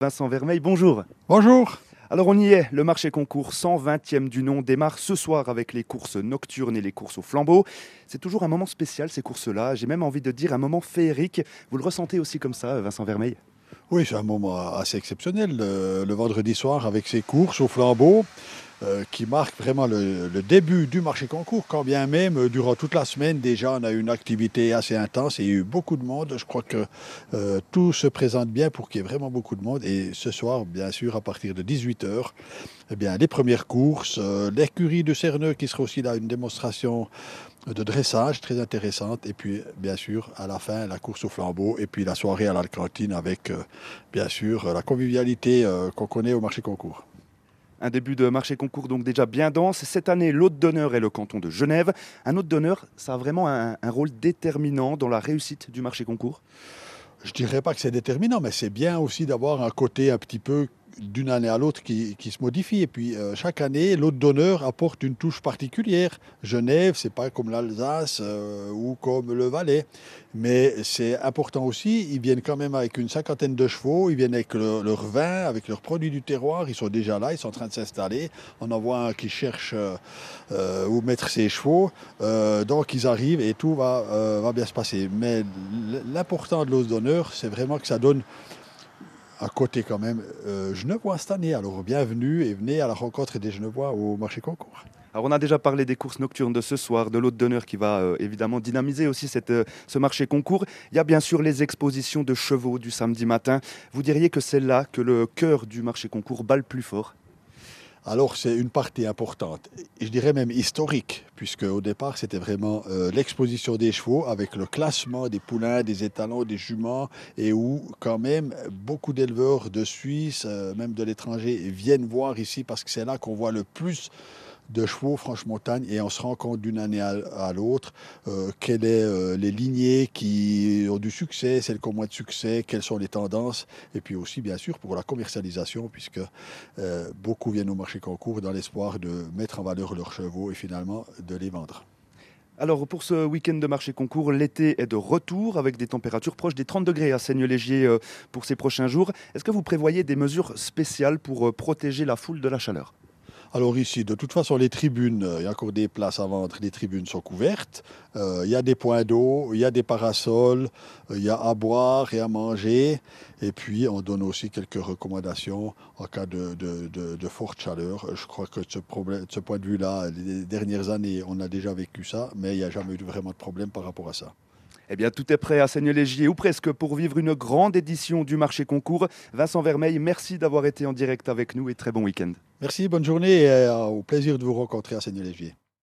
Vincent Vermeil, bonjour. Bonjour. Alors on y est, le marché concours 120e du nom démarre ce soir avec les courses nocturnes et les courses au flambeau. C'est toujours un moment spécial ces courses-là, j'ai même envie de dire un moment féerique. Vous le ressentez aussi comme ça, Vincent Vermeil? Oui, c'est un moment assez exceptionnel, le vendredi soir avec ces courses au flambeau qui marquent vraiment le début du marché concours, quand bien même durant toute la semaine déjà on a eu une activité assez intense et il y a eu beaucoup de monde. Je crois que tout se présente bien pour qu'il y ait vraiment beaucoup de monde et ce soir, bien sûr, à partir de 18 h, eh bien, les premières courses, l'écurie de Cerneux qui sera aussi là, une démonstration de dressage très intéressante. Et puis, bien sûr, à la fin, la course au flambeau et puis la soirée à la cantine avec, bien sûr, la convivialité qu'on connaît au marché concours. Un début de marché concours donc déjà bien dense. Cette année, l'hôte d'honneur est le canton de Genève. Un hôte d'honneur, ça a vraiment un rôle déterminant dans la réussite du marché concours. Je dirais pas que c'est déterminant, mais c'est bien aussi d'avoir un côté un petit peu d'une année à l'autre qui se modifie. Et puis chaque année, l'hôte d'honneur apporte une touche particulière. Genève, c'est pas comme l'Alsace ou comme le Valais, mais c'est important aussi. Ils viennent quand même avec une cinquantaine de chevaux. Ils viennent avec leur vin, avec leurs produits du terroir. Ils sont déjà là, ils sont en train de s'installer. On en voit un qui cherche où mettre ses chevaux. Donc ils arrivent et tout va bien se passer. Mais l'important de l'hôte d'honneur, c'est vraiment que ça donne un côté quand même genevois cette année. Alors bienvenue et venez à la rencontre des Genevois au marché concours. Alors on a déjà parlé des courses nocturnes de ce soir, de l'hôte d'honneur qui va évidemment dynamiser aussi ce marché concours. Il y a bien sûr les expositions de chevaux du samedi matin. Vous diriez que c'est là que le cœur du marché concours bat le plus fort? Alors c'est une partie importante, et je dirais même historique, puisque au départ c'était vraiment l'exposition des chevaux avec le classement des poulains, des étalons, des juments, et où quand même beaucoup d'éleveurs de Suisse, même de l'étranger, viennent voir ici parce que c'est là qu'on voit le plus de chevaux franche-montagne et on se rend compte d'une année à l'autre quelles sont les lignées qui ont du succès, celles qui ont moins de succès, quelles sont les tendances et puis aussi bien sûr pour la commercialisation puisque beaucoup viennent au marché concours dans l'espoir de mettre en valeur leurs chevaux et finalement de les vendre. Alors pour ce week-end de marché concours, l'été est de retour avec des températures proches des 30 degrés à Seignelay-Légier pour ces prochains jours. Est-ce que vous prévoyez des mesures spéciales pour protéger la foule de la chaleur? Alors ici, de toute façon, les tribunes, il y a encore des places à vendre, les tribunes sont couvertes. Il y a des points d'eau, il y a des parasols, il y a à boire et à manger. Et puis, on donne aussi quelques recommandations en cas de forte chaleur. Je crois que de ce point de vue-là, les dernières années, on a déjà vécu ça, mais il n'y a jamais eu vraiment de problème par rapport à ça. Eh bien, tout est prêt à Seignelay-Légier ou presque pour vivre une grande édition du marché concours. Vincent Vermeil, merci d'avoir été en direct avec nous et très bon week-end. Merci, bonne journée et au plaisir de vous rencontrer à Seignelay-Légier.